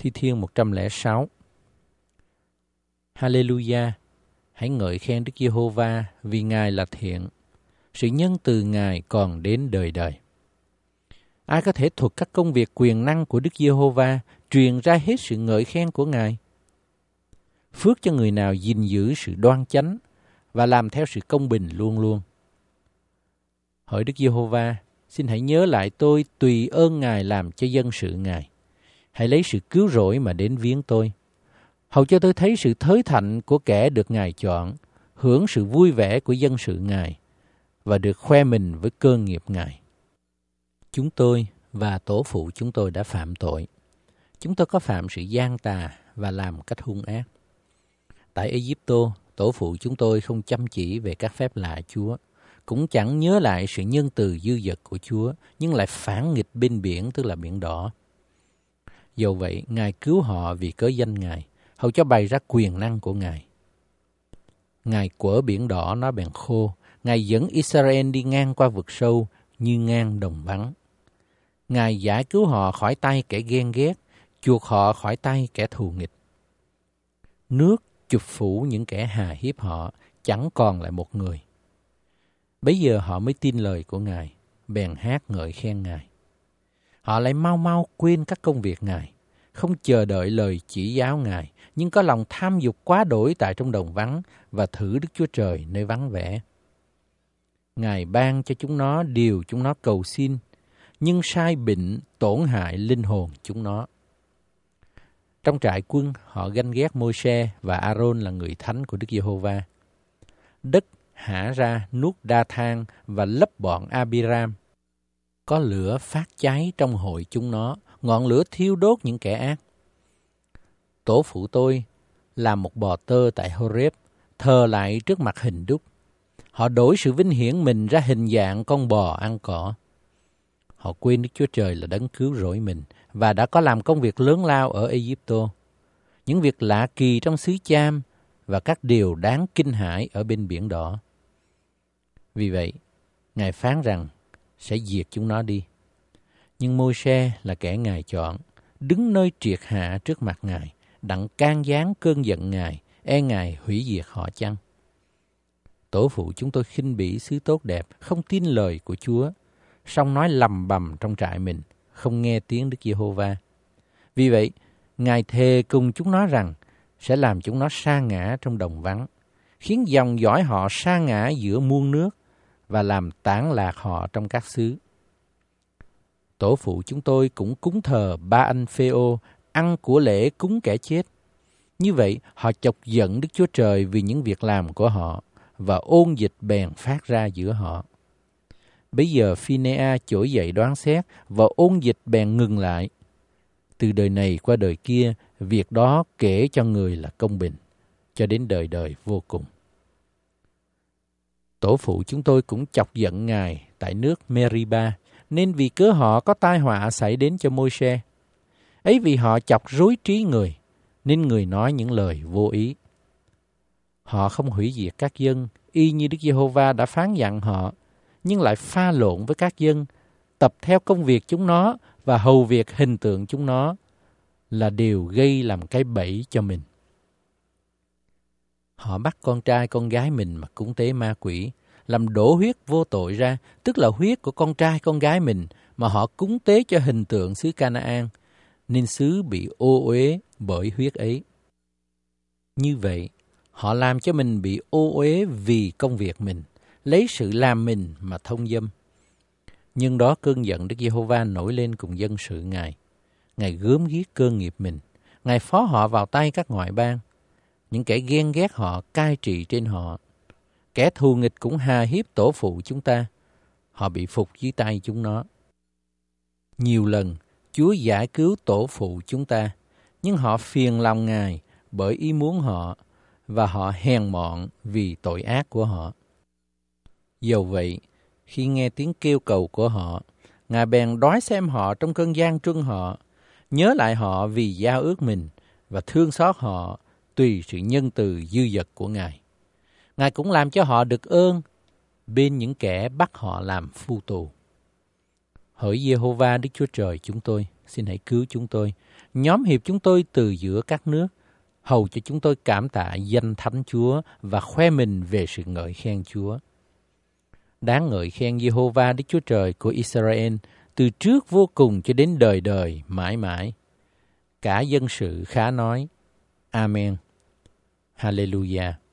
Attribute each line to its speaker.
Speaker 1: Thi Thiên 106. Hallelujah! Hãy ngợi khen Đức Giê-hô-va vì Ngài là thiện. Sự nhân từ Ngài còn đến đời đời. Ai có thể thuật các công việc quyền năng của Đức Giê-hô-va, truyền ra hết sự ngợi khen của Ngài? Phước cho người nào gìn giữ sự đoan chánh và làm theo sự công bình luôn luôn. Hỡi Đức Giê-hô-va, xin hãy nhớ lại tôi tùy ơn Ngài làm cho dân sự Ngài. Hãy lấy sự cứu rỗi mà đến viếng tôi. Hầu cho tôi thấy sự thới thạnh của kẻ được Ngài chọn, hưởng sự vui vẻ của dân sự Ngài, và được khoe mình với cơ nghiệp Ngài. Chúng tôi và tổ phụ chúng tôi đã phạm tội. Chúng tôi có phạm sự gian tà và làm cách hung ác. Tại Ai-cập, tổ phụ chúng tôi không chăm chỉ về các phép lạ Chúa, cũng chẳng nhớ lại sự nhân từ dư dật của Chúa, nhưng lại phản nghịch bên biển, tức là biển đỏ. Dầu vậy, Ngài cứu họ vì cớ danh Ngài, hầu cho bày ra quyền năng của Ngài. Ngài quở biển đỏ nó bèn khô, Ngài dẫn Israel đi ngang qua vực sâu như ngang đồng vắng. Ngài giải cứu họ khỏi tay kẻ ghen ghét, chuộc họ khỏi tay kẻ thù nghịch. Nước chụp phủ những kẻ hà hiếp họ, chẳng còn lại một người. Bấy giờ họ mới tin lời của Ngài, bèn hát ngợi khen Ngài. Họ lại mau mau quên các công việc Ngài, không chờ đợi lời chỉ giáo Ngài, nhưng có lòng tham dục quá đổi tại trong đồng vắng và thử Đức Chúa Trời nơi vắng vẻ. Ngài ban cho chúng nó điều chúng nó cầu xin, nhưng sai bệnh tổn hại linh hồn chúng nó. Trong trại quân, họ ganh ghét Môi-se và A-rôn là người thánh của Đức Giê-hô-va. Đất hả ra nuốt Đa-thang và lấp bọn A-bi-ram. Có lửa phát cháy trong hội chúng nó, ngọn lửa thiêu đốt những kẻ ác. Tổ phụ tôi làm một bò tơ tại Hô-rép, thờ lại trước mặt hình đúc. Họ đổi sự vinh hiển mình ra hình dạng con bò ăn cỏ. Họ quên Đức Chúa Trời là đấng cứu rỗi mình và đã có làm công việc lớn lao ở Ai-cập, những việc lạ kỳ trong xứ Cham và các điều đáng kinh hãi ở bên biển đỏ. Vì vậy, Ngài phán rằng sẽ diệt chúng nó đi. Nhưng Môi-se là kẻ Ngài chọn, đứng nơi triệt hạ trước mặt Ngài, đặng can gián cơn giận Ngài, e Ngài hủy diệt họ chăng? Tổ phụ chúng tôi khinh bỉ xứ tốt đẹp, không tin lời của Chúa, song nói lầm bầm trong trại mình, không nghe tiếng Đức Giê-hô-va. Vì vậy, Ngài thề cùng chúng nó rằng sẽ làm chúng nó sa ngã trong đồng vắng, khiến dòng dõi họ sa ngã giữa muôn nước và làm tản lạc họ trong các xứ. Tổ phụ chúng tôi cũng cúng thờ ba anh Phê-ô, ăn của lễ cúng kẻ chết. Như vậy, họ chọc giận Đức Chúa Trời vì những việc làm của họ, và ôn dịch bèn phát ra giữa họ. Bấy giờ Phi-nê-a trỗi dậy đoán xét, và ôn dịch bèn ngừng lại. Từ đời này qua đời kia, việc đó kể cho người là công bình, cho đến đời đời vô cùng. Tổ phụ chúng tôi cũng chọc giận Ngài tại nước Mê-ri-ba, nên vì cớ họ có tai họa xảy đến cho Môi-se. Ấy vì họ chọc rối trí người, nên người nói những lời vô ý. Họ không hủy diệt các dân, y như Đức Giê-hô-va đã phán dặn họ, nhưng lại pha lộn với các dân, tập theo công việc chúng nó và hầu việc hình tượng chúng nó, là điều gây làm cái bẫy cho mình. Họ bắt con trai con gái mình mà cúng tế ma quỷ, làm đổ huyết vô tội ra, tức là huyết của con trai con gái mình mà họ cúng tế cho hình tượng xứ Ca-na-an, nên xứ bị ô uế bởi huyết ấy. Như vậy, họ làm cho mình bị ô uế vì công việc mình, lấy sự làm mình mà thông dâm. Nhưng đó cơn giận Đức Giê-hô-va nổi lên cùng dân sự Ngài. Ngài gớm ghiếc cơ nghiệp mình, Ngài phó họ vào tay các ngoại bang. Những kẻ ghen ghét họ cai trị trên họ. Kẻ thù nghịch cũng hà hiếp tổ phụ chúng ta. Họ bị phục dưới tay chúng nó. Nhiều lần, Chúa giải cứu tổ phụ chúng ta, nhưng họ phiền lòng Ngài bởi ý muốn họ, và họ hèn mọn vì tội ác của họ. Dầu vậy, khi nghe tiếng kêu cầu của họ, Ngài bèn đói xem họ trong cơn gian truân họ, nhớ lại họ vì giao ước mình, và thương xót họ tùy sự nhân từ dư dật của Ngài. Ngài cũng làm cho họ được ơn bên những kẻ bắt họ làm phu tù. Hỡi Giê-hô-va Đức Chúa Trời chúng tôi, xin hãy cứu chúng tôi. nhóm hiệp chúng tôi từ giữa các nước, hầu cho chúng tôi cảm tạ danh Thánh Chúa và khoe mình về sự ngợi khen Chúa. Đáng ngợi khen Giê-hô-va Đức Chúa Trời của Israel từ trước vô cùng cho đến đời đời mãi mãi. Cả dân sự khá nói, Amen. Hallelujah.